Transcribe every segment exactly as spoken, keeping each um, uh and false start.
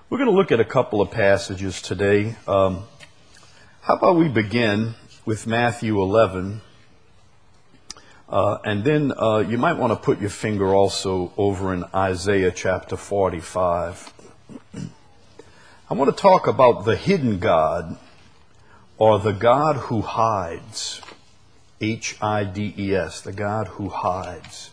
We're going to look at a couple of passages today. Um, how about we begin with Matthew eleven, uh, and then uh, you might want to put your finger also over in Isaiah chapter forty-five. I want to talk about the hidden God, or the God who hides. H I D E S, the God who hides.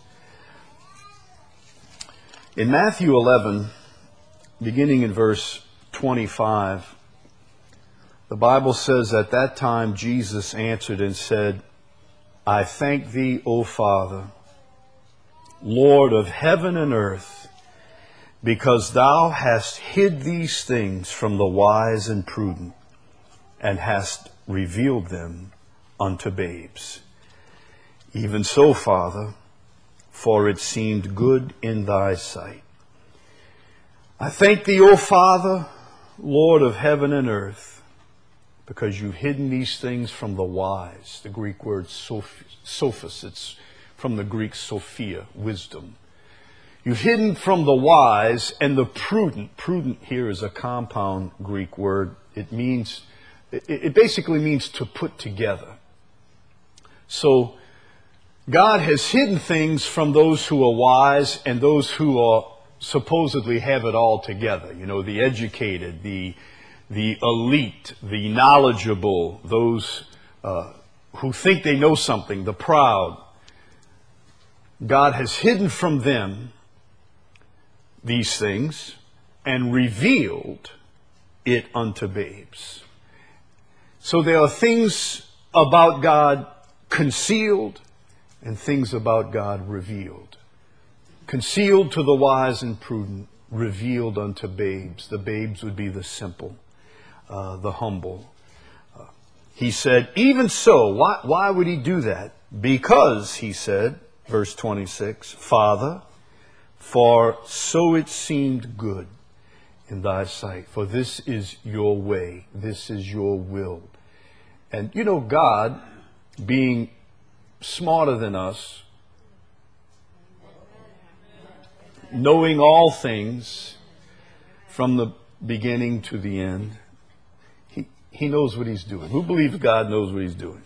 In Matthew eleven, beginning in verse twenty-five, the Bible says, "At that time Jesus answered and said, I thank thee, O Father, Lord of heaven and earth, because thou hast hid these things from the wise and prudent, and hast revealed them unto babes. Even so, Father, for it seemed good in thy sight. I thank thee, O Father, Lord of heaven and earth, because you've hidden these things from the wise." The Greek word sophos, it's from the Greek sophia, wisdom. You've hidden from the wise and the prudent. Prudent here is a compound Greek word. It means, it basically means to put together. So God has hidden things from those who are wise and those who are supposedly have it all together. You know, the educated, the the elite, the knowledgeable, those uh, who think they know something, the proud. God has hidden from them these things and revealed it unto babes. So there are things about God concealed and things about God revealed. Concealed to the wise and prudent, revealed unto babes. The babes would be the simple, uh, the humble. Uh, he said, even so, why, why would he do that? Because, he said, verse twenty-six, Father, for so it seemed good in thy sight. For this is your way. This is your will. And you know, God, being smarter than us, knowing all things from the beginning to the end, he, he knows what he's doing. Who believes God knows what he's doing?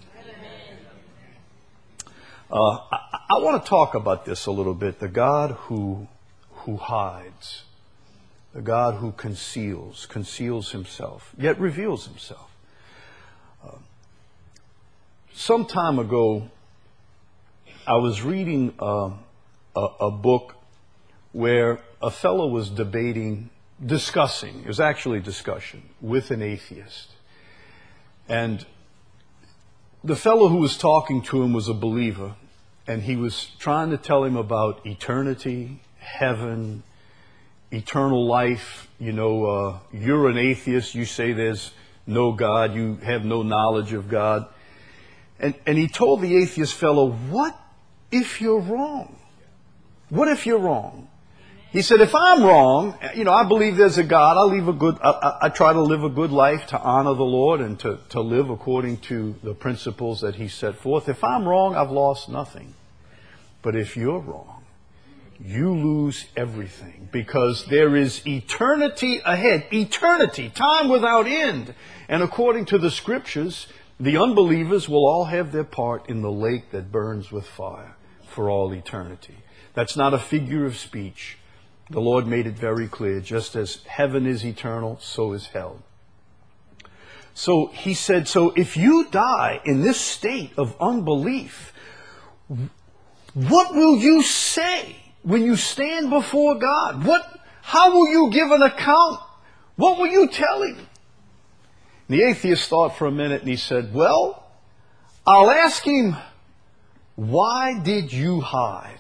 Uh, I, I want to talk about this a little bit. The God who who hides, the God who conceals, conceals himself, yet reveals himself. Uh, some time ago, I was reading uh, a, a book where a fellow was debating, discussing, it was actually a discussion, with an atheist. And the fellow who was talking to him was a believer, and he was trying to tell him about eternity, heaven, eternal life. You know, uh, you're an atheist, you say there's no God, you have no knowledge of God. And, and he told the atheist fellow, what if you're wrong? What if you're wrong? He said, if I'm wrong, you know, I believe there's a God. I live a good, I, I, I try to live a good life to honor the Lord and to, to live according to the principles that he set forth. If I'm wrong, I've lost nothing. But if you're wrong, you lose everything, because there is eternity ahead. Eternity, time without end. And according to the scriptures, the unbelievers will all have their part in the lake that burns with fire for all eternity. That's not a figure of speech. The Lord made it very clear. Just as heaven is eternal, so is hell. So he said, so if you die in this state of unbelief, what will you say when you stand before God? What, how will you give an account? What will you tell him? The atheist thought for a minute and he said, well, I'll ask him, why did you hide?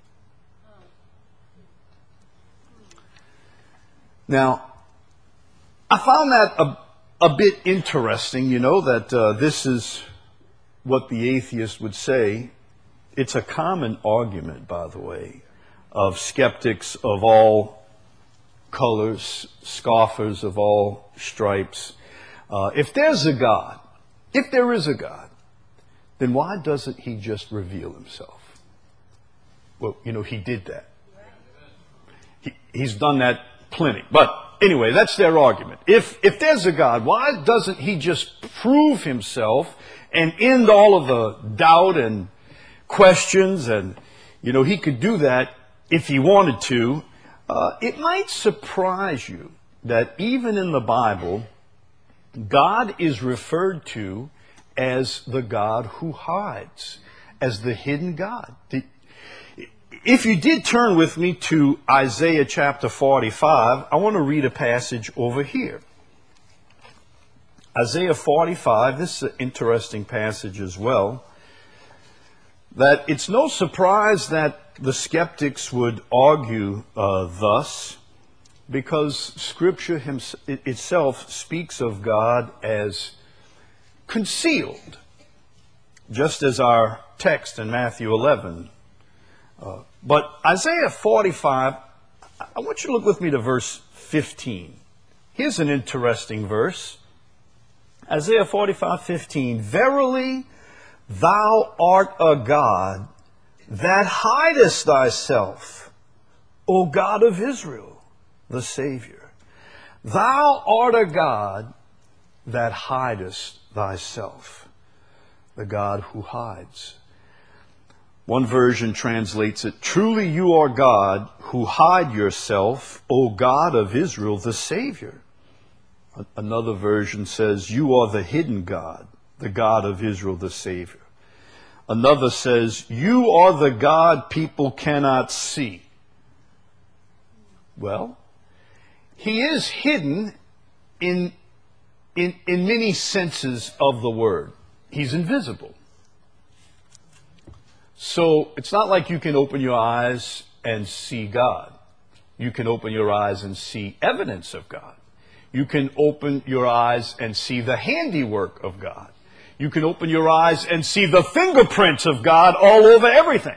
Now, I found that a, a bit interesting, you know, that uh, this is what the atheist would say. It's a common argument, by the way, of skeptics of all colors, scoffers of all stripes. Uh, if there's a God, if there is a God, then why doesn't he just reveal himself? Well, you know, he did that. He, he's done that plenty. But anyway, that's their argument. If, if there's a God, why doesn't he just prove himself and end all of the doubt and questions? And, you know, he could do that if he wanted to. Uh, it might surprise you that even in the Bible, God is referred to as the God who hides, as the hidden God. The, If you did turn with me to Isaiah chapter forty-five, I want to read a passage over here. Isaiah forty-five, this is an interesting passage as well, that it's no surprise that the skeptics would argue uh, thus, because Scripture hims- itself speaks of God as concealed, just as our text in Matthew eleven. Uh, but Isaiah forty-five, I want you to look with me to verse fifteen. Here's an interesting verse. Isaiah forty-five fifteen. Verily, thou art a God that hidest thyself, O God of Israel, the Savior. Thou art a God that hidest thyself, the God who hides. One version translates it, truly you are God who hide yourself, O God of Israel, the Savior. Another version says, you are the hidden God, the God of Israel, the Savior. Another says, you are the God people cannot see. Well, he is hidden in, in, in many senses of the word. He's invisible. So it's not like you can open your eyes and see God. You can open your eyes and see evidence of God. You can open your eyes and see the handiwork of God. You can open your eyes and see the fingerprints of God all over everything.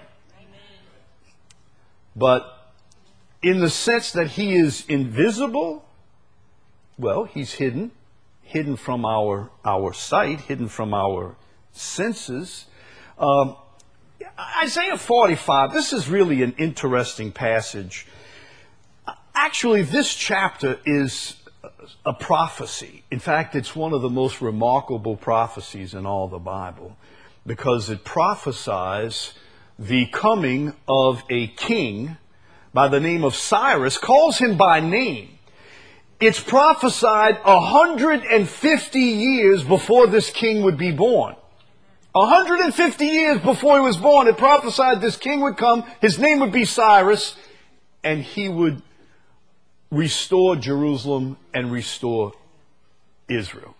But in the sense that he is invisible, well, he's hidden, hidden from our, our sight, hidden from our senses. Um, Isaiah forty-five, this is really an interesting passage. Actually, this chapter is a prophecy. In fact, it's one of the most remarkable prophecies in all the Bible, because it prophesies the coming of a king by the name of Cyrus, calls him by name. It's prophesied one hundred fifty years before this king would be born. one hundred fifty years before he was born, it prophesied this king would come, his name would be Cyrus, and he would restore Jerusalem and restore Israel.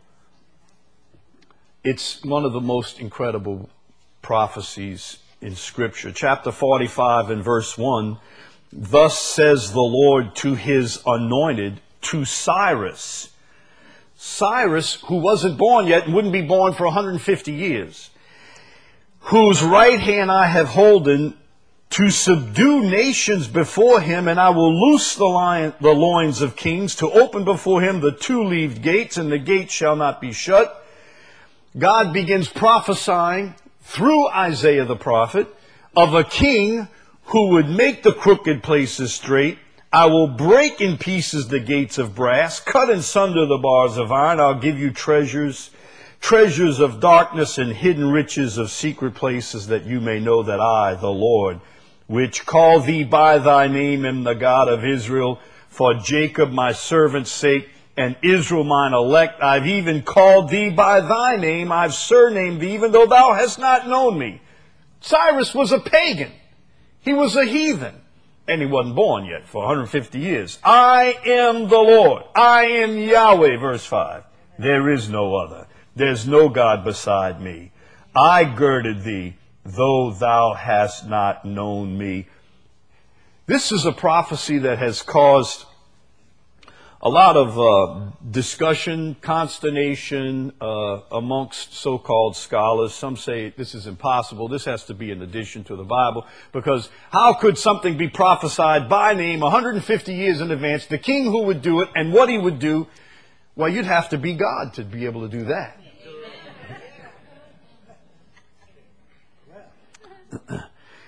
It's one of the most incredible prophecies in Scripture. Chapter forty-five and verse one, thus says the Lord to his anointed, to Cyrus. Cyrus, who wasn't born yet and wouldn't be born for one hundred fifty years, whose right hand I have holden, to subdue nations before him, and I will loose the, lion, the loins of kings, to open before him the two-leaved gates, and the gates shall not be shut. God begins prophesying through Isaiah the prophet of a king who would make the crooked places straight. I will break in pieces the gates of brass, cut in sunder the bars of iron. I'll give you treasures, treasures of darkness and hidden riches of secret places, that you may know that I, the Lord, which call thee by thy name, am the God of Israel. For Jacob my servant's sake, and Israel mine elect, I've even called thee by thy name. I've surnamed thee, even though thou hast not known me. Cyrus was a pagan. He was a heathen. And he wasn't born yet for one hundred fifty years. I am the Lord. I am Yahweh, verse five. There is no other. There's no God beside me. I girded thee, though thou hast not known me. This is a prophecy that has caused a lot of uh, discussion, consternation uh, amongst so-called scholars. Some say this is impossible. This has to be in addition to the Bible, because how could something be prophesied by name one hundred fifty years in advance, the king who would do it and what he would do? Well, you'd have to be God to be able to do that.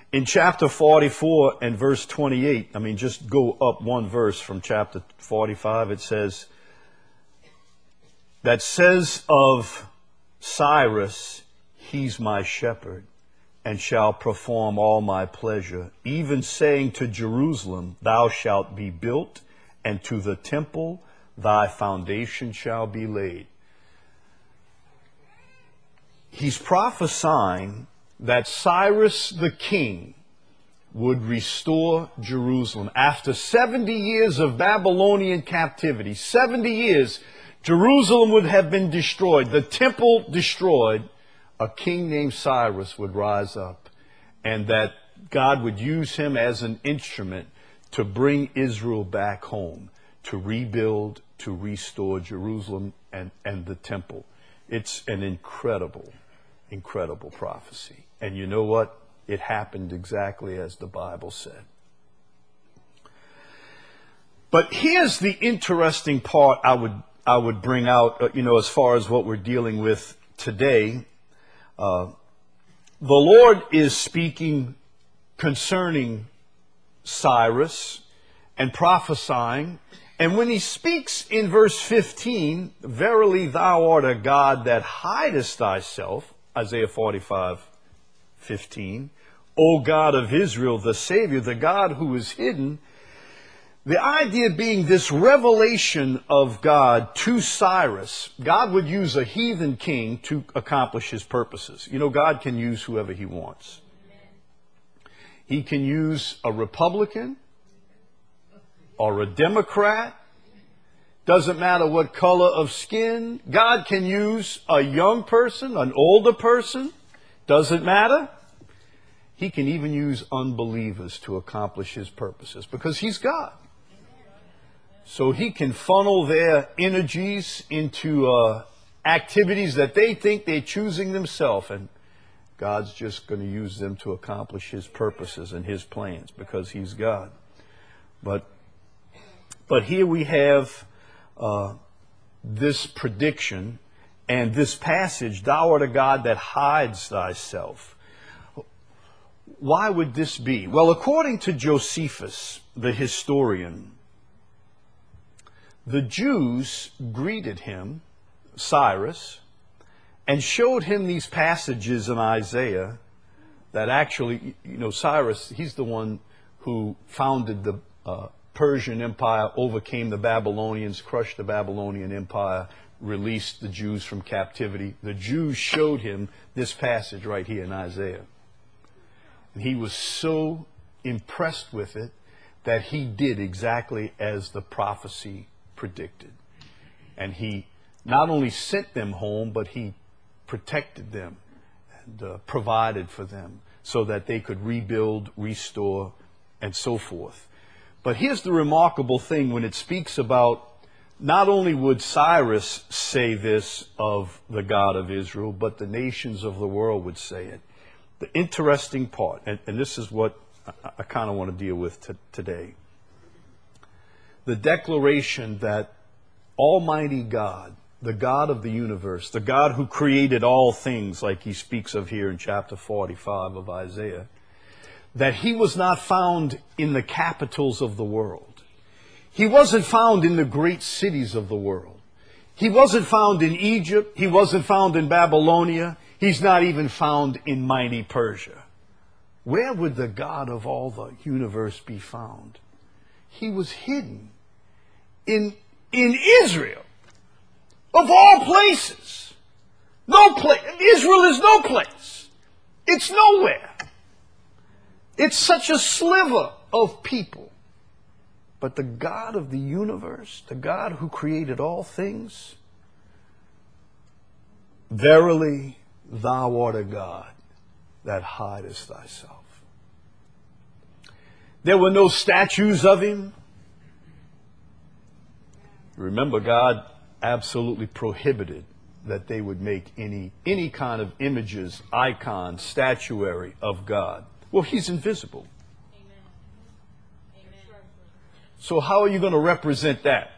In chapter forty-four and verse twenty-eight, I mean, just go up one verse from chapter forty-five, it says, that says of Cyrus, he's my shepherd, and shall perform all my pleasure, even saying to Jerusalem, thou shalt be built, and to the temple thy foundation shall be laid. He's prophesying that Cyrus the king would restore Jerusalem. After seventy years of Babylonian captivity, seventy years, Jerusalem would have been destroyed, the temple destroyed. A king named Cyrus would rise up, and that God would use him as an instrument to bring Israel back home, to rebuild, to restore Jerusalem and, and the temple. It's an incredible, incredible prophecy. And you know what? It happened exactly as the Bible said. But here's the interesting part I would I would bring out, uh, you know, as far as what we're dealing with today. Uh, the Lord is speaking concerning Cyrus and prophesying. And when he speaks in verse fifteen, verily thou art a God that hidest thyself, Isaiah forty-five fifteen, O God of Israel, the Savior, the God who is hidden. The idea being this revelation of God to Cyrus. God would use a heathen king to accomplish his purposes. You know, God can use whoever he wants. He can use a Republican or a Democrat. Doesn't matter what color of skin. God can use a young person, an older person. Doesn't matter. He can even use unbelievers to accomplish his purposes because he's God. So he can funnel their energies into uh, activities that they think they're choosing themselves. And God's just going to use them to accomplish his purposes and his plans because he's God. But, but here we have uh, this prediction and this passage, thou art a God that hides thyself. Why would this be? Well, according to Josephus, the historian, the Jews greeted him, Cyrus, and showed him these passages in Isaiah that actually, you know, Cyrus, he's the one who founded the uh, Persian Empire, overcame the Babylonians, crushed the Babylonian Empire, released the Jews from captivity. The Jews showed him this passage right here in Isaiah. And he was so impressed with it that he did exactly as the prophecy predicted. And he not only sent them home, but he protected them and uh, provided for them so that they could rebuild, restore, and so forth. But here's the remarkable thing when it speaks about not only would Cyrus say this of the God of Israel, but the nations of the world would say it. The interesting part, and, and this is what I, I kind of want to deal with t- today. The declaration that Almighty God, the God of the universe, the God who created all things, like he speaks of here in chapter forty-five of Isaiah, that he was not found in the capitals of the world. He wasn't found in the great cities of the world. He wasn't found in Egypt. He wasn't found in Babylonia. He's not even found in mighty Persia. Where would the God of all the universe be found? He was hidden in, in Israel, of all places. No place. Israel is no place. It's nowhere. It's such a sliver of people. But the God of the universe, the God who created all things, verily thou art a God that hidest thyself. There were no statues of him. Remember, God absolutely prohibited that they would make any, any kind of images, icons, statuary of God. Well, he's invisible. Amen. Amen. So how are you going to represent that?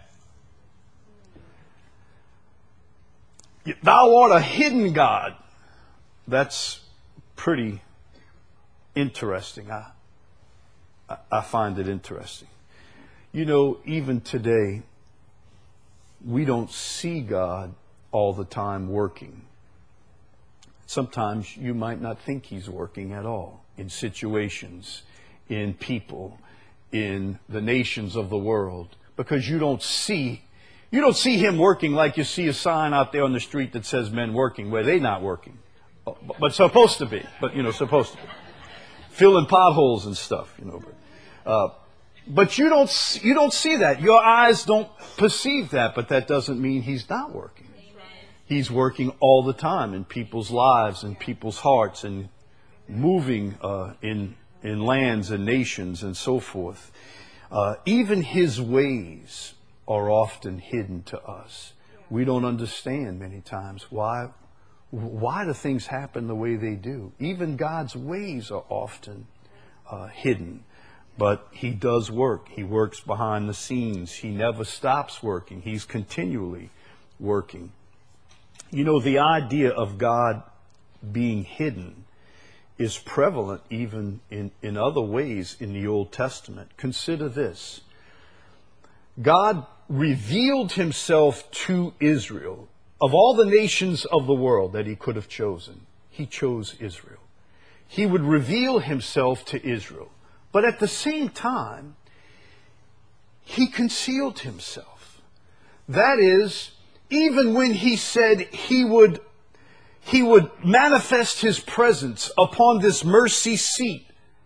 Thou art a hidden God. That's pretty interesting. I, I, I find it interesting. You know, even today, we don't see God all the time working. Sometimes you might not think He's working at all in situations, in people, in the nations of the world, because you don't see you don't see Him working like you see a sign out there on the street that says men working, where they're not working, but supposed to be. But you know, supposed to be filling potholes and stuff. You know, but, uh, but you don't you don't see that. Your eyes don't perceive that. But that doesn't mean He's not working. He's working all the time in people's lives and people's hearts, and moving uh, in in lands and nations and so forth. Uh, even His ways are often hidden to us. We don't understand many times why why do things happen the way they do. Even God's ways are often uh, hidden. But He does work. He works behind the scenes. He never stops working. He's continually working. You know, the idea of God being hidden is prevalent even in, in other ways in the Old Testament. Consider this. God revealed Himself to Israel. Of all the nations of the world that He could have chosen, He chose Israel. He would reveal Himself to Israel. But at the same time, He concealed Himself. That is, even when He said He would, He would manifest His presence upon this mercy seat,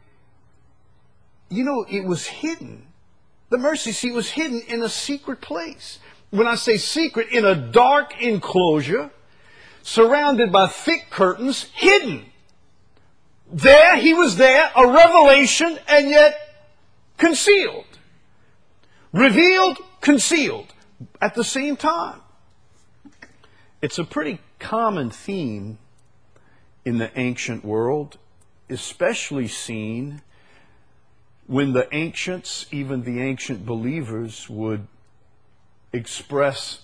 you know, it was hidden. The mercy seat was hidden in a secret place. When I say secret, in a dark enclosure, surrounded by thick curtains, hidden. There, He was there, a revelation, and yet concealed. Revealed, concealed, at the same time. It's a pretty common theme in the ancient world, especially seen when the ancients, even the ancient believers, would express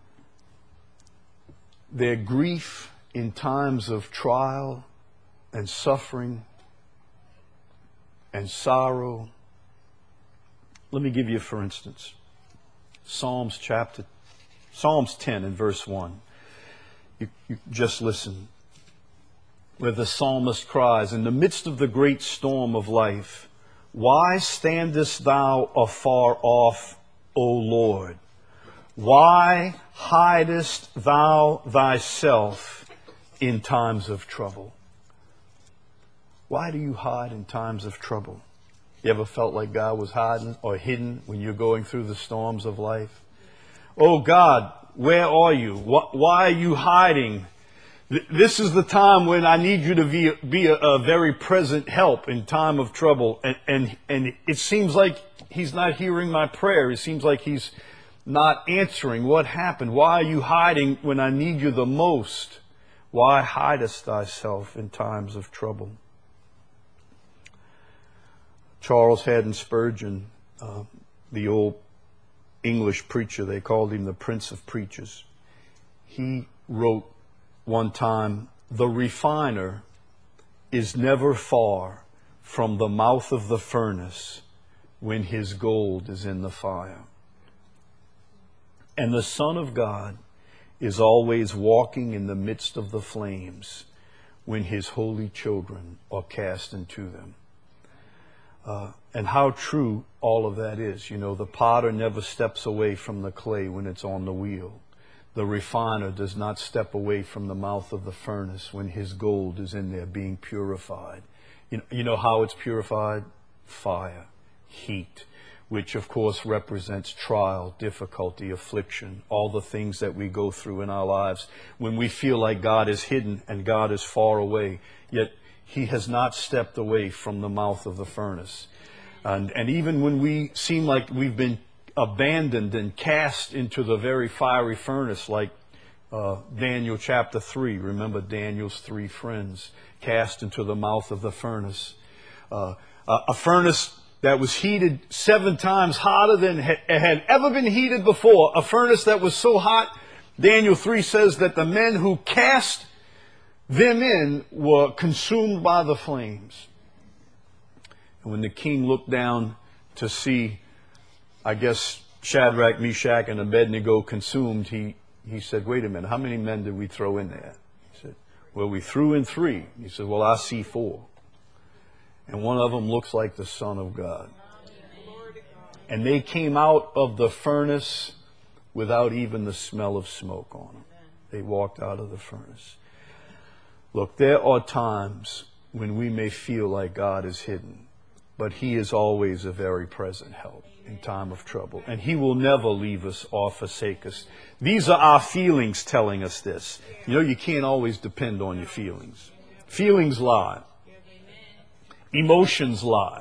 their grief in times of trial and suffering and sorrow. Let me give you, for instance, Psalms chapter, Psalms ten and verse one. You, you just listen. Where the psalmist cries, in the midst of the great storm of life, why standest thou afar off, O Lord? Why hidest thou thyself in times of trouble? Why do you hide in times of trouble? You ever felt like God was hiding or hidden when you're going through the storms of life? Oh God, where are you? Why are you hiding? This is the time when I need you to be, be a, a very present help in time of trouble. And, and, and it seems like He's not hearing my prayer. It seems like He's not answering. What happened? Why are you hiding when I need you the most? Why hidest thyself in times of trouble? Charles Haddon Spurgeon, uh, the old English preacher, they called him the Prince of Preachers. He wrote one time, the refiner is never far from the mouth of the furnace when his gold is in the fire. And the Son of God is always walking in the midst of the flames when His holy children are cast into them. Uh, and how true all of that is. You know, the potter never steps away from the clay when it's on the wheel. The refiner does not step away from the mouth of the furnace when his gold is in there being purified. You know, you know how it's purified? Fire, heat, which of course represents trial, difficulty, affliction, all the things that we go through in our lives when we feel like God is hidden and God is far away, yet He has not stepped away from the mouth of the furnace. And, and even when we seem like we've been abandoned and cast into the very fiery furnace, like uh, Daniel chapter three. Remember Daniel's three friends cast into the mouth of the furnace. Uh, a, a furnace that was heated seven times hotter than ha- had ever been heated before. A furnace that was so hot, Daniel three says that the men who cast them in were consumed by the flames. When the king looked down to see, I guess, Shadrach, Meshach, and Abednego consumed, he, he said, wait a minute, how many men did we throw in there? He said, well, we threw in three. He said, well, I see four. And one of them looks like the Son of God. And they came out of the furnace without even the smell of smoke on them. They walked out of the furnace. Look, there are times when we may feel like God is hidden, but He is always a very present help in time of trouble. And He will never leave us or forsake us. These are our feelings telling us this. You know, you can't always depend on your feelings. Feelings lie. Emotions lie.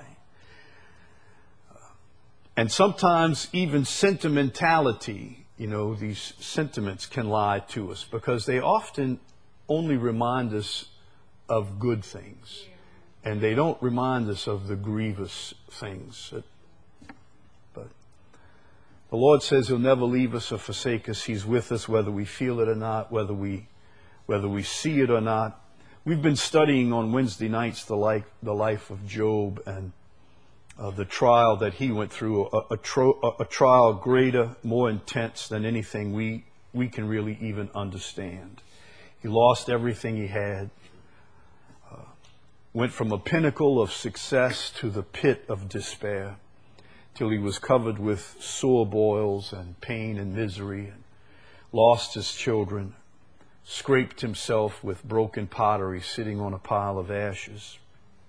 And sometimes even sentimentality, you know, these sentiments can lie to us because they often only remind us of good things. And they don't remind us of the grievous things. But the Lord says He'll never leave us or forsake us. He's with us whether we feel it or not, whether we whether we see it or not. We've been studying on Wednesday nights the life, the life of Job and uh, the trial that he went through, a, a, tro- a trial greater, more intense than anything we, we can really even understand. He lost everything he had, uh, went from a pinnacle of success to the pit of despair, till he was covered with sore boils and pain and misery, and lost his children, scraped himself with broken pottery sitting on a pile of ashes.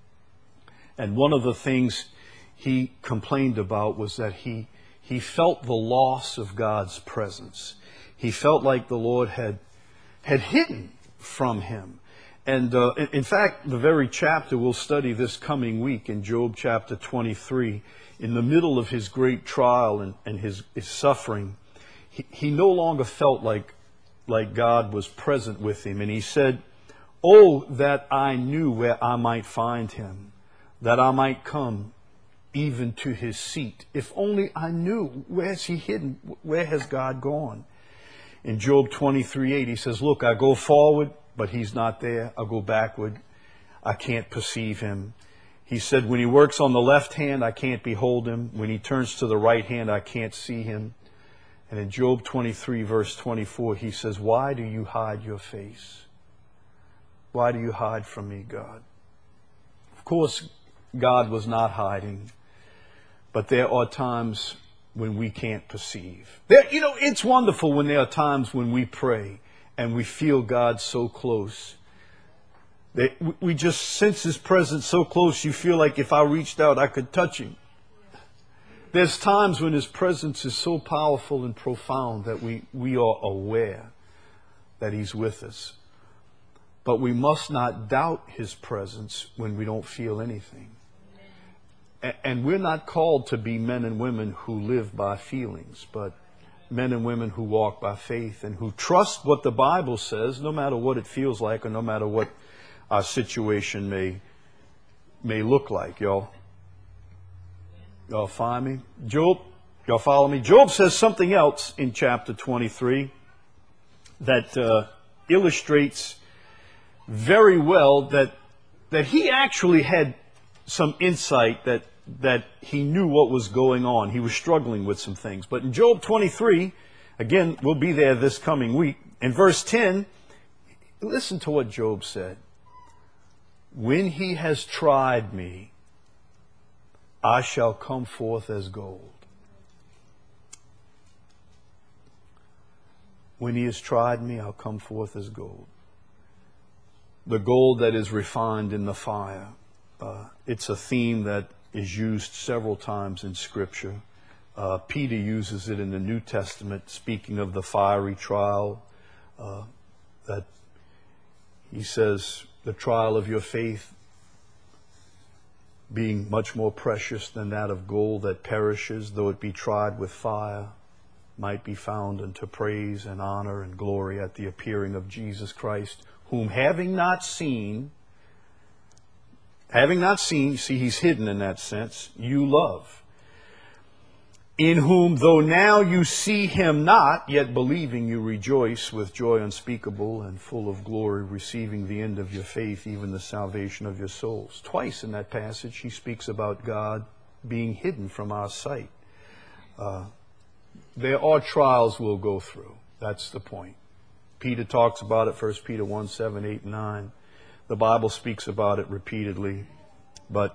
And one of the things he complained about was that he he felt the loss of God's presence. He felt like the Lord had had hidden from him. And uh, in, in fact, the very chapter we'll study this coming week in Job chapter twenty-three, in the middle of his great trial and, and his, his suffering, he, he no longer felt like like God was present with him. And he said, "Oh, that I knew where I might find him, that I might come even to his seat. If only I knew, where's he hidden? Where has God gone?" In Job twenty-three eight, he says, "Look, I go forward, but he's not there. I go backward. I can't perceive him." He said, "When he works on the left hand, I can't behold him. When he turns to the right hand, I can't see him." And in Job twenty-three, verse twenty-four, he says, "Why do you hide your face? Why do you hide from me, God?" Of course, God was not hiding, but there are times when we can't perceive. There, you know, it's wonderful when there are times when we pray and we feel God so close. They, we just sense His presence so close, you feel like if I reached out, I could touch Him. There's times when His presence is so powerful and profound that we, we are aware that He's with us. But we must not doubt His presence when we don't feel anything. A- and we're not called to be men and women who live by feelings, but men and women who walk by faith and who trust what the Bible says, no matter what it feels like or no matter what our situation may may look like, y'all. Y'all find me? Job, y'all follow me? Job says something else in chapter twenty-three that uh, illustrates very well that that he actually had some insight, that that he knew what was going on. He was struggling with some things. But in Job twenty-three, again, we'll be there this coming week. In verse ten, listen to what Job said. "When he has tried me, I shall come forth as gold." When he has tried me, I'll come forth as gold. The gold that is refined in the fire. Uh, it's a theme that is used several times in Scripture. Uh, Peter uses it in the New Testament, speaking of the fiery trial. Uh, that he says, the trial of your faith being much more precious than that of gold that perishes, though it be tried with fire, might be found unto praise and honor and glory at the appearing of Jesus Christ, whom having not seen, having not seen, see, He's hidden in that sense, you love. in whom, though now you see him not, yet believing you rejoice with joy unspeakable and full of glory, receiving the end of your faith, even the salvation of your souls. Twice in that passage, he speaks about God being hidden from our sight. Uh, there are trials we'll go through. That's the point. Peter talks about it, First Peter one, seven, eight, and nine. The Bible speaks about it repeatedly. But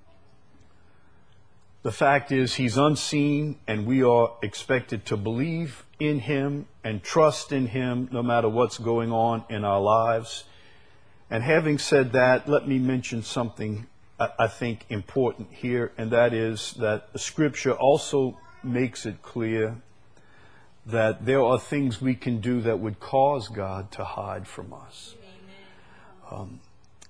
the fact is, he's unseen, and we are expected to believe in him and trust in him no matter what's going on in our lives. And having said that, let me mention something I think important here, and that is that the Scripture also makes it clear that there are things we can do that would cause God to hide from us. Um,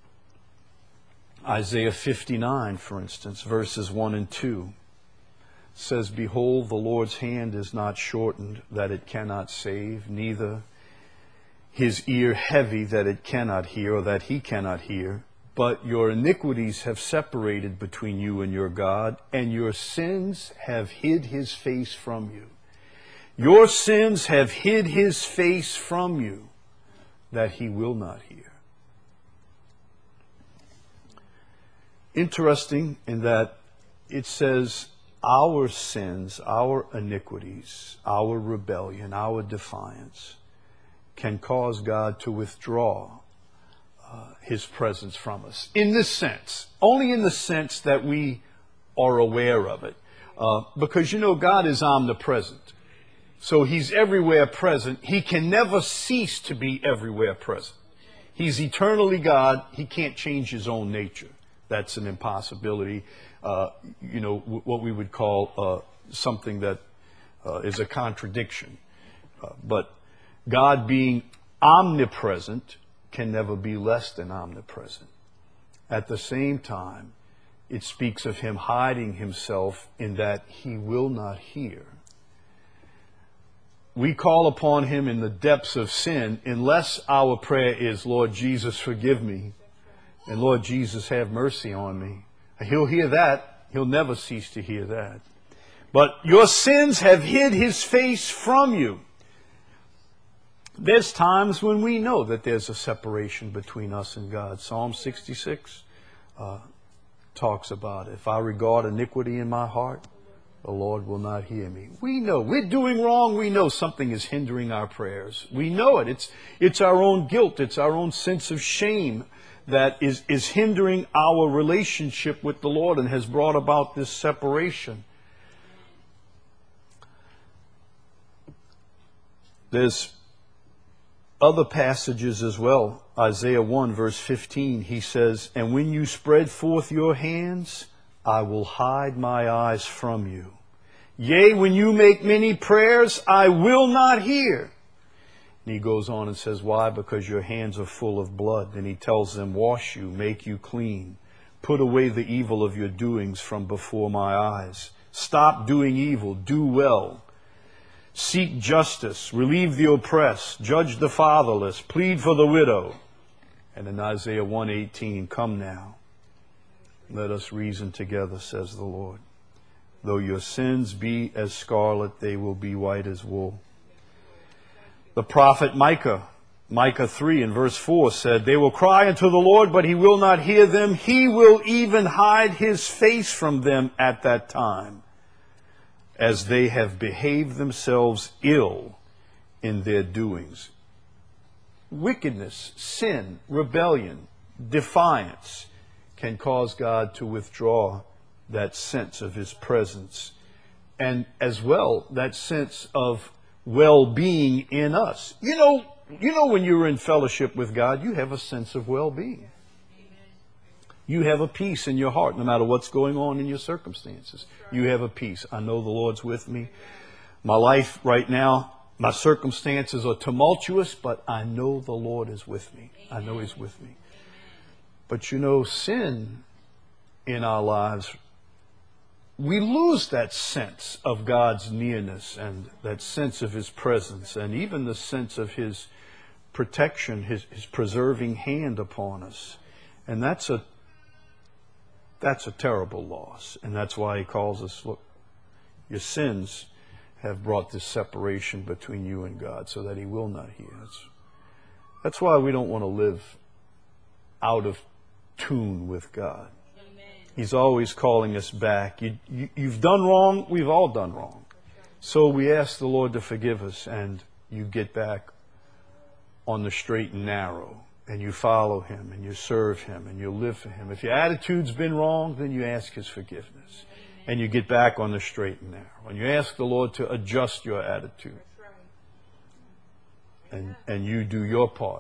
Isaiah fifty-nine, for instance, verses one and two, says, Behold, the Lord's hand is not shortened, that it cannot save, neither his ear heavy, that it cannot hear, or that he cannot hear. But your iniquities have separated between you and your God, and your sins have hid his face from you. Your sins have hid his face from you, that he will not hear. Interesting in that it says our sins, our iniquities, our rebellion, our defiance can cause God to withdraw uh, his presence from us. In this sense, only in the sense that we are aware of it. Uh, because, you know, God is omnipresent. So he's everywhere present. He can never cease to be everywhere present. He's eternally God. He can't change his own nature. That's an impossibility. Uh, you know, w- what we would call uh, something that uh, is a contradiction. Uh, but God being omnipresent can never be less than omnipresent. At the same time, it speaks of him hiding himself in that he will not hear. We call upon him in the depths of sin unless our prayer is, Lord Jesus, forgive me. And Lord Jesus, have mercy on me. He'll hear that. He'll never cease to hear that. But your sins have hid his face from you. There's times when we know that there's a separation between us and God. Psalm sixty-six uh, talks about it. If I regard iniquity in my heart, the Lord will not hear me. We know we're doing wrong. We know something is hindering our prayers. We know it. It's, it's our own guilt. It's our own sense of shame that is, is hindering our relationship with the Lord and has brought about this separation. There's other passages as well. Isaiah one, verse fifteen, he says, And when you spread forth your hands, I will hide my eyes from you. Yea, when you make many prayers, I will not hear. And he goes on and says, Why? Because your hands are full of blood. And he tells them, Wash you, make you clean. Put away the evil of your doings from before my eyes. Stop doing evil, do well. Seek justice, relieve the oppressed, judge the fatherless, plead for the widow. And in Isaiah one eighteen, Come now, let us reason together, says the Lord. Though your sins be as scarlet, they will be white as wool. The prophet Micah, Micah three and verse four said, They will cry unto the Lord, but he will not hear them. He will even hide his face from them at that time, as they have behaved themselves ill in their doings. Wickedness, sin, rebellion, defiance can cause God to withdraw that sense of his presence, and as well that sense of well-being in us. You know, you know when you're in fellowship with God, you have a sense of well-being. You have a peace in your heart, no matter what's going on in your circumstances. You have a peace. I know the Lord's with me. My life right now, my circumstances are tumultuous, but I know the Lord is with me. I know he's with me. But you know, sin in our lives, we lose that sense of God's nearness and that sense of his presence and even the sense of his protection, his, his preserving hand upon us. And that's a That's a terrible loss. And that's why he calls us, look, Your sins have brought this separation between you and God so that he will not hear. That's, that's why we don't want to live out of tune with God. Amen. He's always calling us back. You, you, you've done wrong. We've all done wrong. So we ask the Lord to forgive us, and you get back on the straight and narrow, and you follow him, and you serve him, and you live for him. If your attitude's been wrong, then you ask his forgiveness, and you get back on the straight and narrow. And you ask the Lord to adjust your attitude, and, and you do your part.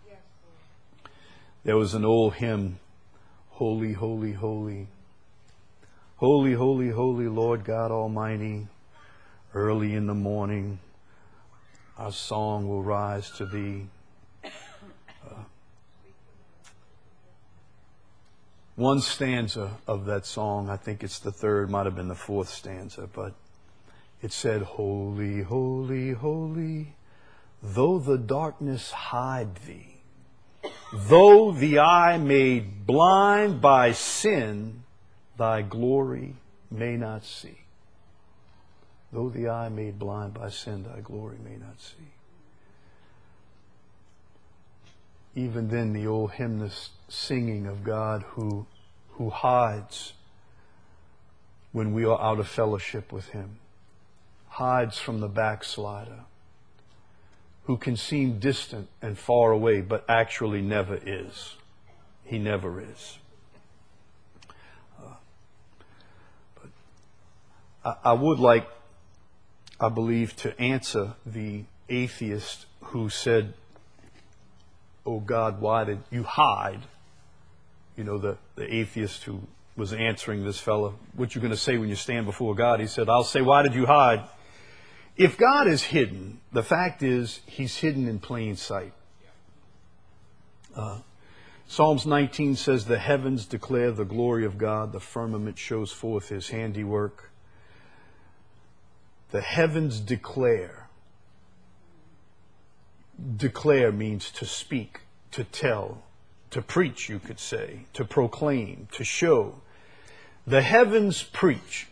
There was an old hymn, Holy, Holy, Holy, Holy, Holy, Holy, Lord God Almighty. Early in the morning, our song will rise to thee. Uh, one stanza of that song, I think it's the third, might have been the fourth stanza, but it said, Holy, holy, holy, though the darkness hide thee, though the eye made blind by sin, thy glory may not see. Though the eye made blind by sin, thy glory may not see. Even then, the old hymnist singing of God who, who hides when we are out of fellowship with him, hides from the backslider, who can seem distant and far away, but actually never is. He never is. Uh, but I, I would like, I believe, to answer the atheist who said, oh God, why did you hide? You know, the, the atheist who was answering this fellow, what you going to say when you stand before God? He said, I'll say, why did you hide? If God is hidden, the fact is he's hidden in plain sight. Uh, Psalms nineteen says, the heavens declare the glory of God, the firmament shows forth his handiwork. The heavens declare. Declare means to speak, to tell, to preach, you could say, to proclaim, to show. The heavens preach.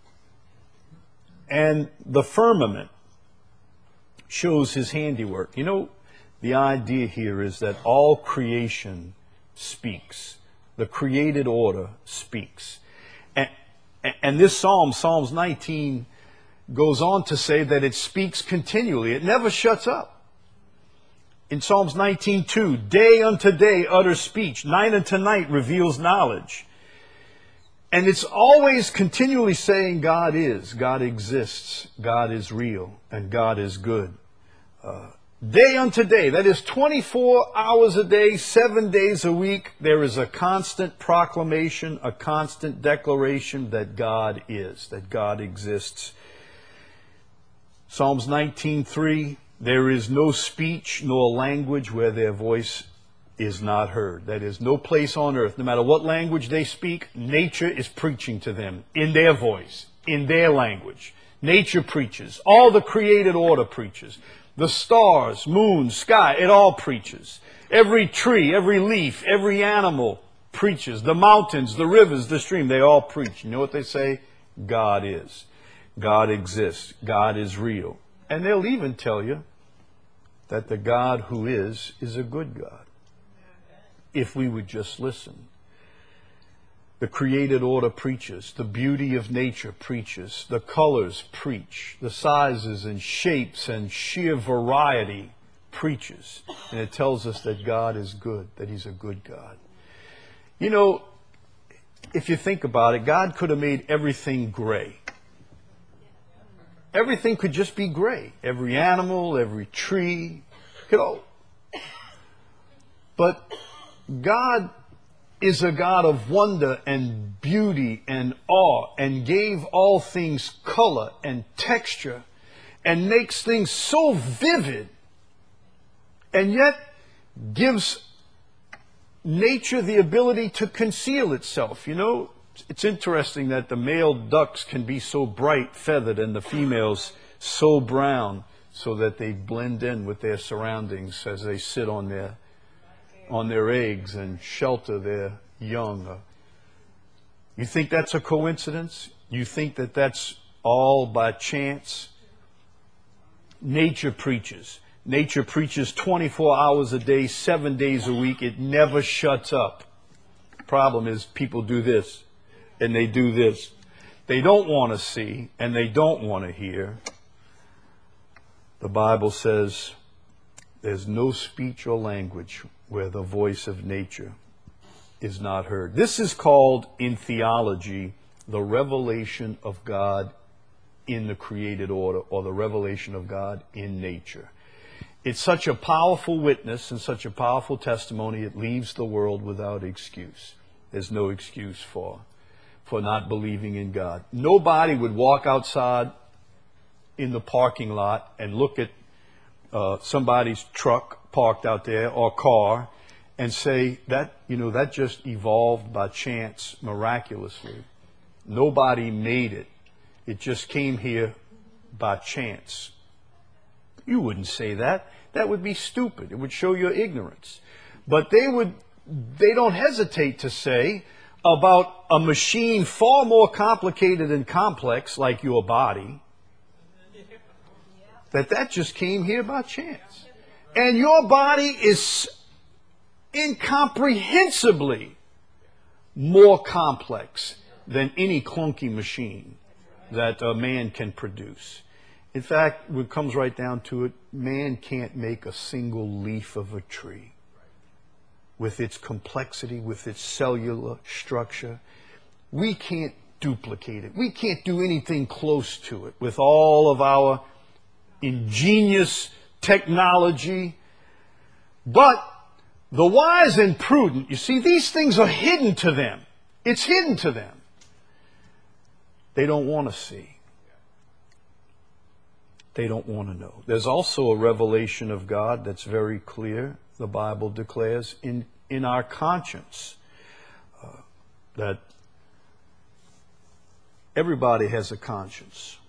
And the firmament shows his handiwork. You know, the idea here is that all creation speaks. The created order speaks. And, and this psalm, Psalms nineteen, goes on to say that it speaks continually. It never shuts up. In Psalms nineteen two, day unto day utters speech, night unto night reveals knowledge. And it's always continually saying God is, God exists, God is real, and God is good. Uh, day unto day, that is twenty-four hours a day, seven days a week, there is a constant proclamation, a constant declaration that God is, that God exists. Psalms nineteen three, there is no speech nor language where their voice is not heard. That is, no place on earth, no matter what language they speak, nature is preaching to them in their voice, in their language. Nature preaches. All the created order preaches. The stars, moon, sky, it all preaches. Every tree, every leaf, every animal preaches. The mountains, the rivers, the stream, they all preach. You know what they say? God is. God exists. God is real. And they'll even tell you that the God who is, is a good God. If we would just listen. The created order preaches. The beauty of nature preaches. The colors preach. The sizes and shapes and sheer variety preaches. And it tells us that God is good, that he's a good God. You know, if you think about it, God could have made everything gray. Everything could just be gray. Every animal, every tree, could all. But God is a God of wonder and beauty and awe, and gave all things color and texture, and makes things so vivid, and yet gives nature the ability to conceal itself. You know, it's interesting that the male ducks can be so bright feathered and the females so brown, so that they blend in with their surroundings as they sit on their on their eggs and shelter their young. You think that's a coincidence? You think that that's all by chance. Nature preaches. Nature preaches twenty-four hours a day, seven days a week. It never shuts up. Problem is, people do this, and they do this. They don't want to see, and they don't want to hear. The Bible says there's no speech or language where the voice of nature is not heard. This is called, in theology, the revelation of God in the created order, or the revelation of God in nature. It's such a powerful witness and such a powerful testimony, it leaves the world without excuse. There's no excuse for, for not believing in God. Nobody would walk outside in the parking lot and look at uh, somebody's truck parked out there or car and say that, you know, that just evolved by chance miraculously. Nobody made it. It just came here by chance. You wouldn't say that. That would be stupid. It would show your ignorance. But they would, they don't hesitate to say about a machine far more complicated and complex like your body, that that just came here by chance. And your body is incomprehensibly more complex than any clunky machine that a man can produce. In fact, when it comes right down to it, man can't make a single leaf of a tree. With its complexity, with its cellular structure, we can't duplicate it. We can't do anything close to it with all of our ingenious technology. But the wise and prudent, you see, these things are hidden to them. It's hidden to them. They don't want to see. They don't want to know. There's also a revelation of God that's very clear, the Bible declares, in, in our conscience. Uh, that everybody has a conscience.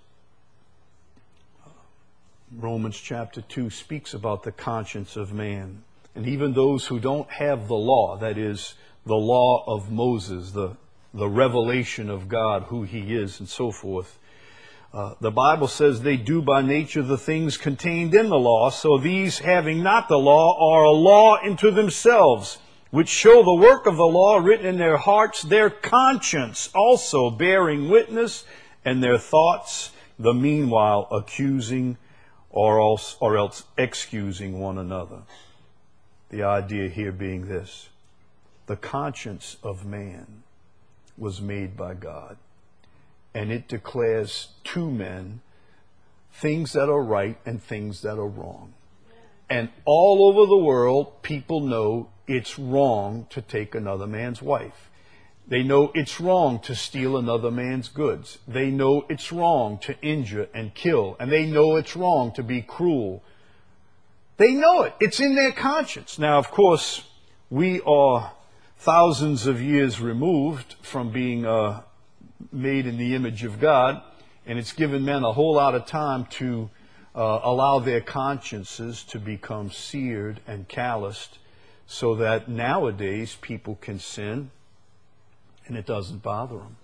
Uh, Romans chapter two speaks about the conscience of man. And even those who don't have the law, that is, the law of Moses, the the revelation of God, who He is, and so forth. Uh, the Bible says they do by nature the things contained in the law, so these, having not the law, are a law unto themselves, which show the work of the law written in their hearts, their conscience also bearing witness, and their thoughts the meanwhile accusing or else, or else excusing one another. The idea here being this: the conscience of man was made by God, and it declares to men things that are right and things that are wrong. And all over the world, people know it's wrong to take another man's wife. They know it's wrong to steal another man's goods. They know it's wrong to injure and kill. And they know it's wrong to be cruel. They know it. It's in their conscience. Now, of course, we are thousands of years removed from being uh, made in the image of God, and it's given men a whole lot of time to uh, allow their consciences to become seared and calloused, so that nowadays people can sin and it doesn't bother them.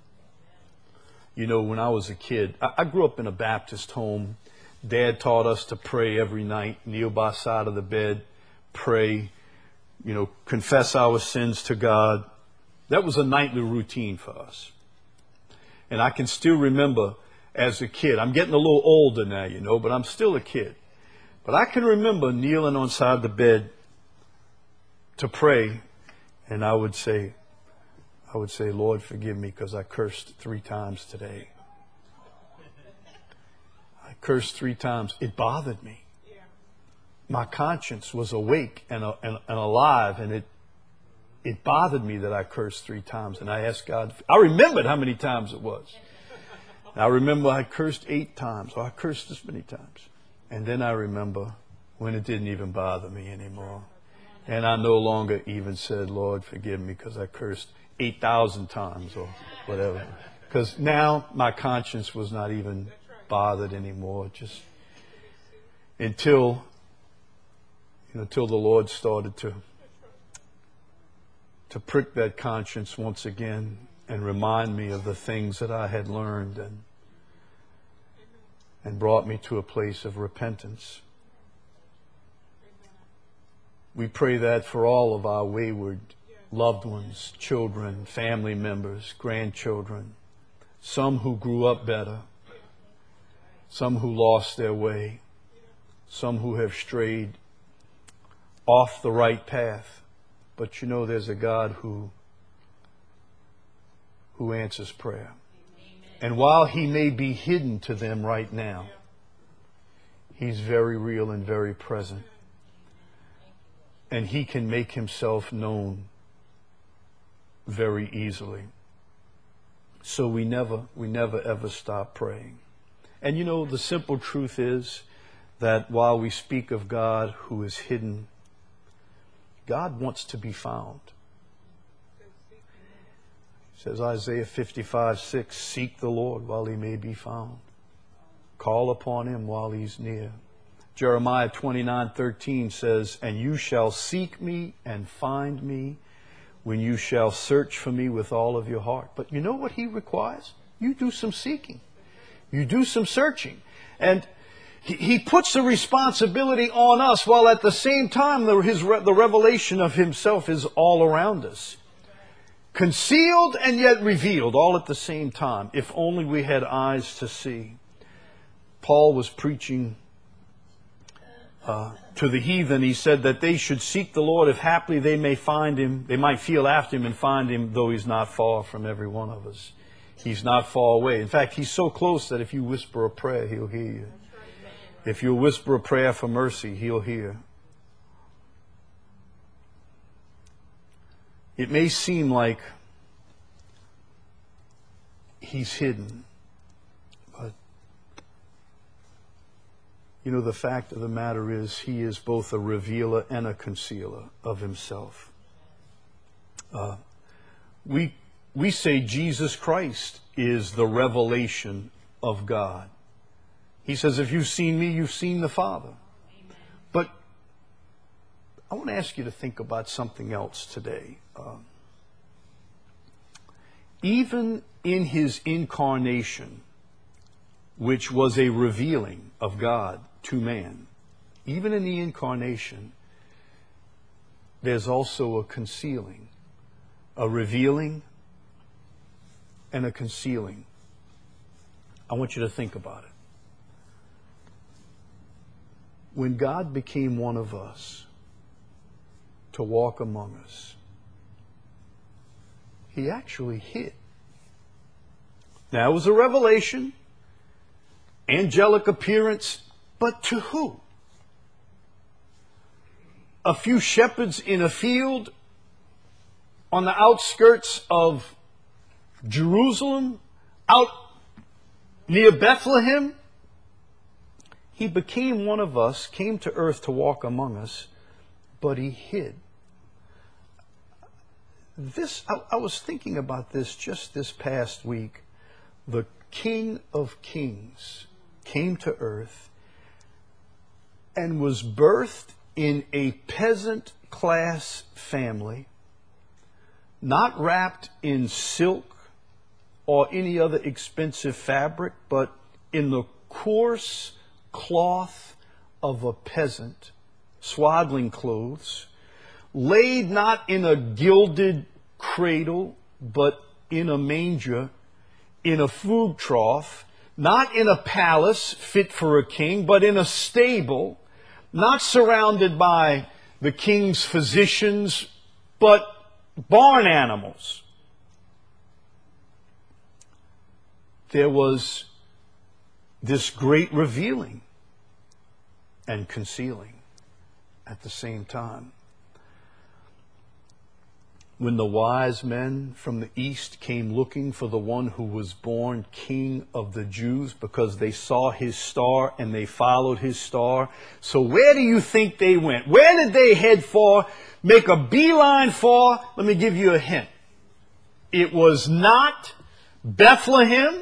You know, when I was a kid, I, I grew up in a Baptist home. Dad taught us to pray every night, kneel by the side of the bed, pray, you know, confess our sins to God. That was a nightly routine for us. And I can still remember as a kid, I'm getting a little older now, you know, but I'm still a kid. But I can remember kneeling on the side of the bed to pray, and I would say, I would say, Lord, forgive me because I cursed three times today. I cursed three times. It bothered me. My conscience was awake and, uh, and, and alive, and it it bothered me that I cursed three times. And I asked God, I remembered how many times it was. And I remember I cursed eight times, or I cursed this many times. And then I remember when it didn't even bother me anymore. And I no longer even said, Lord, forgive me because I cursed eight thousand times or whatever. Because now my conscience was not even bothered anymore. Just until... You know, until the Lord started to to prick that conscience once again and remind me of the things that I had learned. And and brought me to a place of repentance. We pray that for all of our wayward loved ones, children, family members, grandchildren, some who grew up better, some who lost their way, some who have strayed off the right path. But you know there's a God who, who answers prayer. And while He may be hidden to them right now, He's very real and very present. And He can make Himself known very easily. So we never, we never ever stop praying. And you know, the simple truth is that while we speak of God who is hidden, God wants to be found. It says Isaiah fifty-five six, seek the Lord while He may be found. Call upon Him while He's near. Jeremiah twenty-nine thirteen says, and you shall seek me and find me when you shall search for me with all of your heart. But you know what He requires? You do some seeking. You do some searching. And He, he puts the responsibility on us, while at the same time the, his, the revelation of Himself is all around us. Concealed and yet revealed all at the same time. If only we had eyes to see. Paul was preaching uh, to the heathen. He said that they should seek the Lord if haply they may find Him. They might feel after Him and find Him, though He's not far from every one of us. He's not far away. In fact, He's so close that if you whisper a prayer, He'll hear you. If you whisper a prayer for mercy, He'll hear. It may seem like He's hidden, but you know, the fact of the matter is He is both a revealer and a concealer of Himself. Uh, we we say Jesus Christ is the revelation of God. He says, if you've seen me, you've seen the Father. But I want to ask you to think about something else today. Uh, even in His incarnation, which was a revealing of God to man, even in the incarnation, there's also a concealing, a revealing and a concealing. I want you to think about it. When God became one of us to walk among us, He actually hid. Now, it was a revelation, angelic appearance, but to who? A few shepherds in a field on the outskirts of Jerusalem, out near Bethlehem? He became one of us, came to earth to walk among us, but He hid. This, I, I was thinking about this just this past week. The King of Kings came to earth and was birthed in a peasant class family, not wrapped in silk or any other expensive fabric, but in the coarse cloth of a peasant, swaddling clothes, laid not in a gilded cradle, but in a manger, in a food trough, not in a palace fit for a king, but in a stable, not surrounded by the king's physicians, but barn animals. There was this great revealing and concealing at the same time. When the wise men from the east came looking for the one who was born King of the Jews, because they saw His star and they followed His star. So where do you think they went? Where did they head for? Make a beeline for? Let me give you a hint. It was not Bethlehem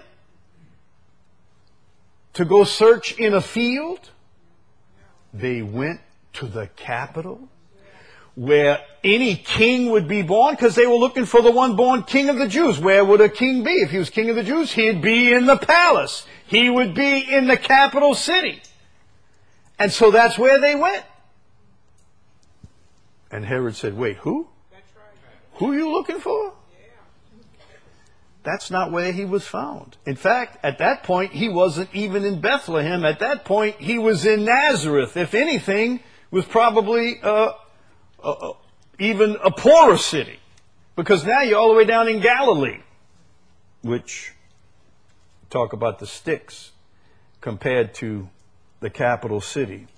to go search in a field. They went to the capital, where any king would be born, because they were looking for the one born King of the Jews. Where would a king be? If he was King of the Jews, he'd be in the palace. he would be in the capital city. And so that's where they went. And Herod said, wait, who? Who are you looking for? That's not where he was found. In fact, at that point, he wasn't even in Bethlehem. At that point, he was in Nazareth. If anything, was probably uh, uh, even a poorer city. Because now you're all the way down in Galilee. Which, talk about the sticks compared to the capital city.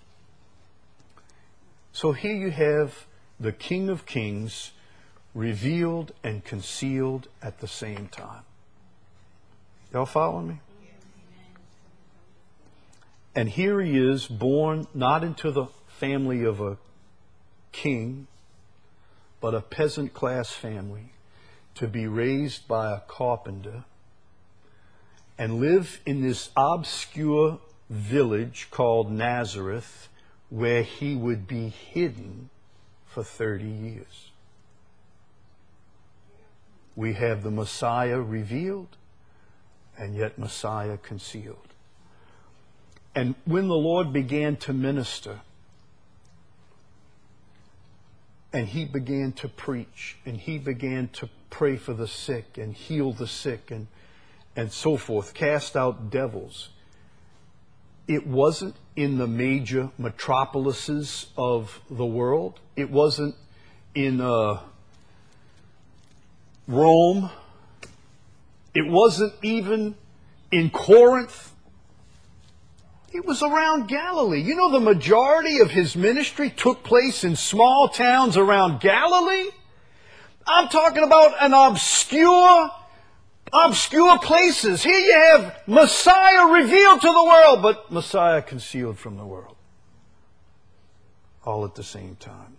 So here you have the King of Kings revealed and concealed at the same time. Y'all following me? And here he is, born not into the family of a king, but a peasant class family, to be raised by a carpenter and live in this obscure village called Nazareth, where he would be hidden for thirty years. We have the Messiah revealed, and yet Messiah concealed. And when the Lord began to minister, and he began to preach, and he began to pray for the sick, and heal the sick, and, and so forth, cast out devils, it wasn't in the major metropolises of the world. It wasn't in uh, Rome. It wasn't even in Corinth. It was around Galilee. You know, the majority of his ministry took place in small towns around Galilee. I'm talking about an obscure, obscure places. Here you have Messiah revealed to the world, but Messiah concealed from the world. All at the same time.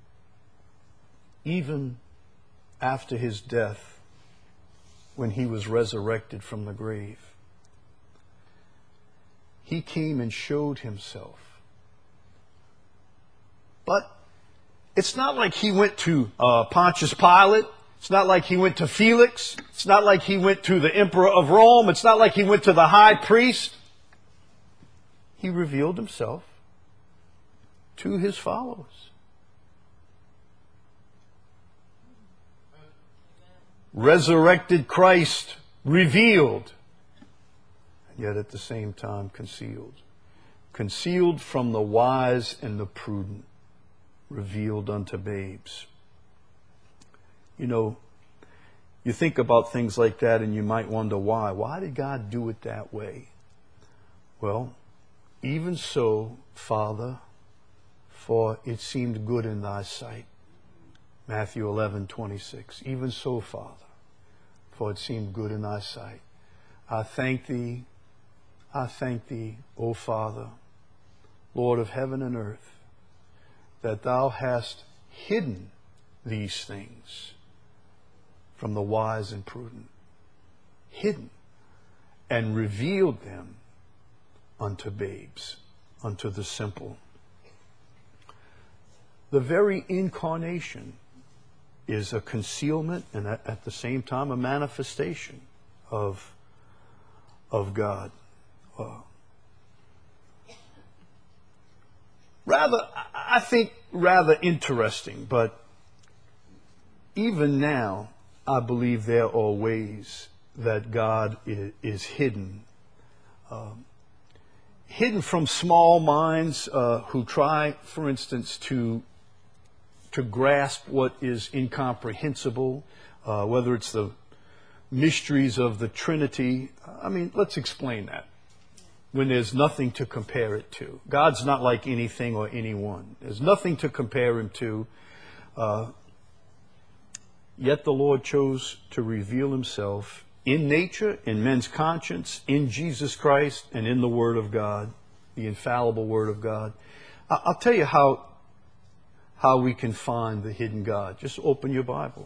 Even after his death, when he was resurrected from the grave, he came and showed himself. But it's not like he went to uh, Pontius Pilate. It's not like he went to Felix. It's not like he went to the emperor of Rome. It's not like he went to the high priest. He revealed himself to his followers. Resurrected Christ revealed, yet at the same time concealed. Concealed from the wise and the prudent, revealed unto babes. You know, you think about things like that and you might wonder why. Why did God do it that way? Well, even so, Father, for it seemed good in thy sight. Matthew eleven twenty-six. Even so, Father, for it seemed good in thy sight. I thank thee, I thank thee, O Father, Lord of heaven and earth, that thou hast hidden these things from the wise and prudent. Hidden. And revealed them unto babes, unto the simple. The very incarnation is a concealment and at the same time a manifestation of, of God. Uh, rather, I think rather interesting, but even now, I believe there are ways that God is, is hidden. Um, hidden from small minds uh, who try, for instance, to to grasp what is incomprehensible, uh, whether it's the mysteries of the Trinity. I mean, let's explain that when there's nothing to compare it to. God's not like anything or anyone. There's nothing to compare him to. Uh, yet the Lord chose to reveal himself in nature, in men's conscience, in Jesus Christ, and in the Word of God, the infallible Word of God. I'll tell you how how we can find the hidden God. Just open your Bible.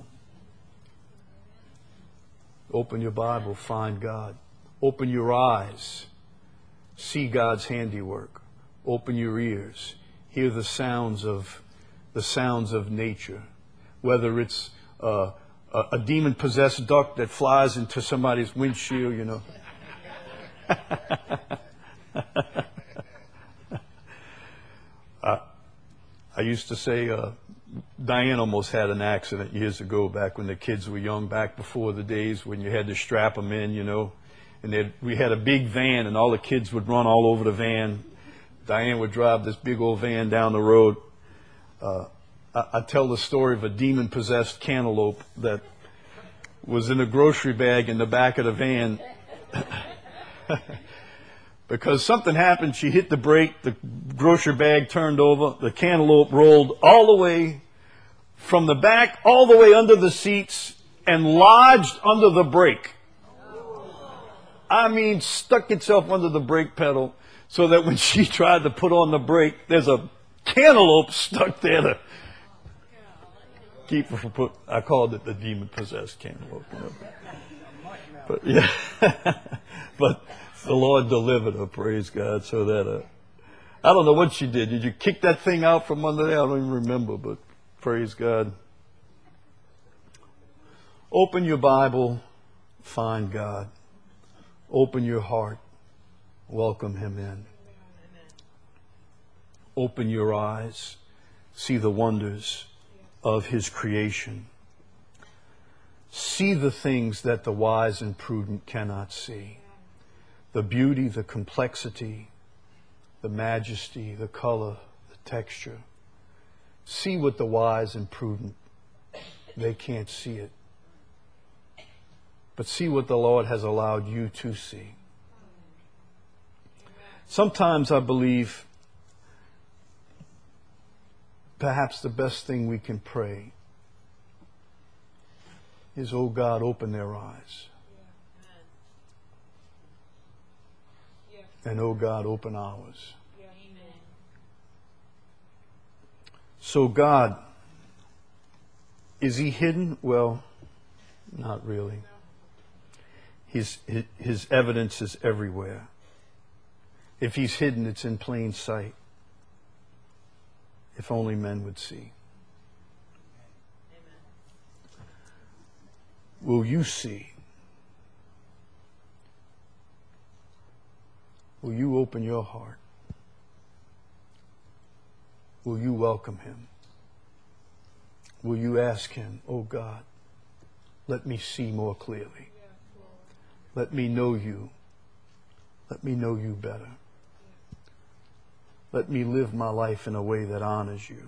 Open your Bible, find God. Open your eyes, see God's handiwork. Open your ears, hear the sounds of the sounds of nature. Whether it's uh, a, a demon-possessed duck that flies into somebody's windshield, you know. I, I used to say, uh, Diane almost had an accident years ago, back when the kids were young, back before the days when you had to strap them in, you know. And we had a big van, and all the kids would run all over the van. Diane would drive this big old van down the road. Uh, I, I tell the story of a demon-possessed cantaloupe that was in a grocery bag in the back of the van. Because something happened, she hit the brake, the grocery bag turned over, the cantaloupe rolled all the way from the back, all the way under the seats, and lodged under the brake. I mean, stuck itself under the brake pedal, so that when she tried to put on the brake, there's a cantaloupe stuck there to keep her from put. I called it the demon-possessed cantaloupe. You know. But yeah, but the Lord delivered her, praise God, so that uh, I don't know what she did. Did you kick that thing out from under there? I don't even remember, but praise God. Open your Bible, find God. Open your heart, welcome Him in. Open your eyes, see the wonders of His creation. See the things that the wise and prudent cannot see. The beauty, the complexity, the majesty, the color, the texture. See what the wise and prudent, they can't see it. But see what the Lord has allowed you to see. Sometimes I believe perhaps the best thing we can pray is, oh God, open their eyes. And oh God, open ours. So God, is He hidden? Well, not really. His, his, his evidence is everywhere. If He's hidden, it's in plain sight. If only men would see. Will you see? Will you open your heart? Will you welcome Him? Will you ask Him, oh God, let me see more clearly. Let me know You. Let me know You better. Let me live my life in a way that honors You.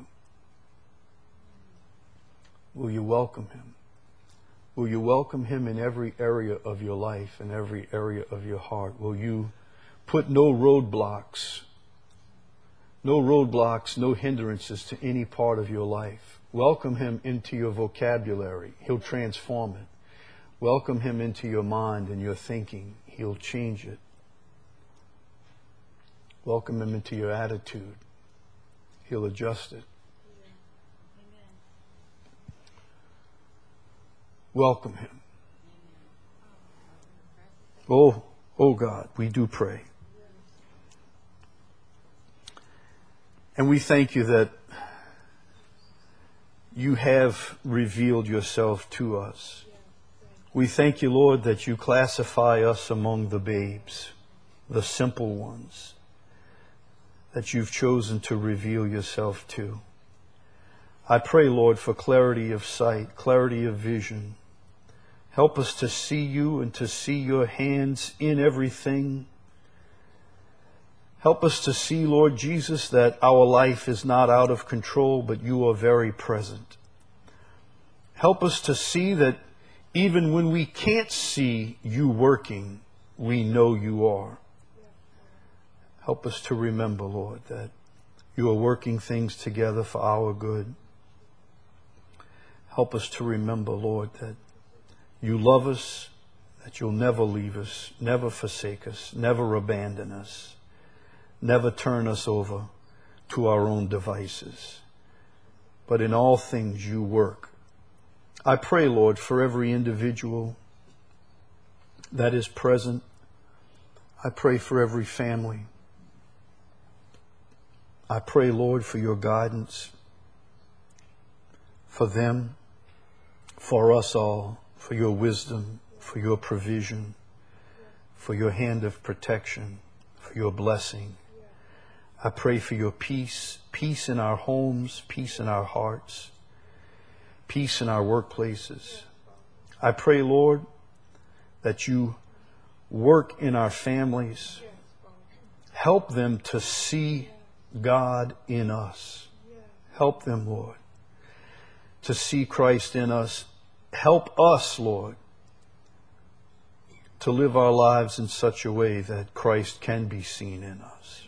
Will you welcome Him? Will you welcome Him in every area of your life, in every area of your heart? Will you put no roadblocks, no roadblocks, no hindrances to any part of your life? Welcome Him into your vocabulary. He'll transform it. Welcome Him into your mind and your thinking. He'll change it. Welcome Him into your attitude. He'll adjust it. Welcome Him. Oh, oh God, we do pray. And we thank You that You have revealed Yourself to us. We thank You, Lord, that You classify us among the babes, the simple ones, that You've chosen to reveal Yourself to. I pray, Lord, for clarity of sight, clarity of vision. Help us to see You and to see Your hands in everything. Help us to see, Lord Jesus, that our life is not out of control, but You are very present. Help us to see that even when we can't see You working, we know You are. Help us to remember, Lord, that You are working things together for our good. Help us to remember, Lord, that You love us, that You'll never leave us, never forsake us, never abandon us, never turn us over to our own devices. But in all things You work. I pray, Lord, for every individual that is present. I pray for every family. I pray, Lord, for Your guidance, for them, for us all, for Your wisdom, for Your provision, for your hand of protection, for your blessing. I pray for your peace, peace in our homes, peace in our hearts, peace in our workplaces. I pray, Lord, that you work in our families. Help them to see God in us. Help them, Lord, to see Christ in us. Help us, Lord, to live our lives in such a way that Christ can be seen in us.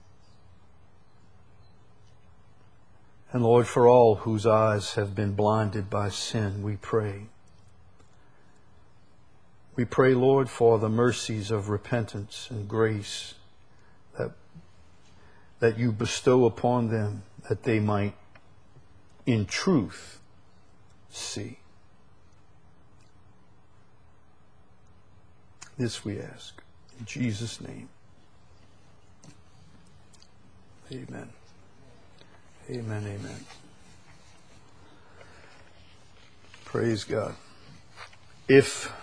And Lord, for all whose eyes have been blinded by sin, we pray. We pray, Lord, for the mercies of repentance and grace that, that you bestow upon them, that they might, in truth, see. This we ask. In Jesus' name. Amen. Amen, amen. Praise God. If